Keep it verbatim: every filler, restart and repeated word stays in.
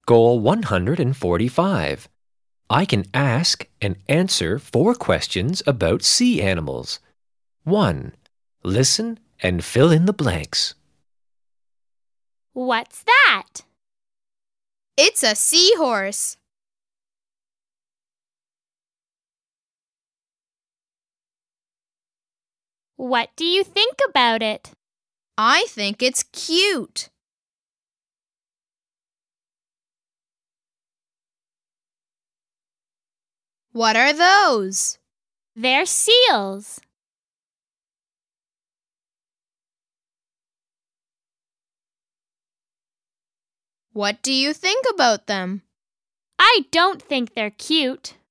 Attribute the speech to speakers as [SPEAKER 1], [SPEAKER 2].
[SPEAKER 1] Goal one hundred forty-five. I can ask and answer four questions about sea animals. one. Listen and fill in the blanks.
[SPEAKER 2] What's that?
[SPEAKER 3] It's a seahorse.
[SPEAKER 2] What do you think about it?
[SPEAKER 3] I think it's cute. What are those?
[SPEAKER 2] They're seals.
[SPEAKER 3] What do you think about them?
[SPEAKER 2] I don't think they're cute.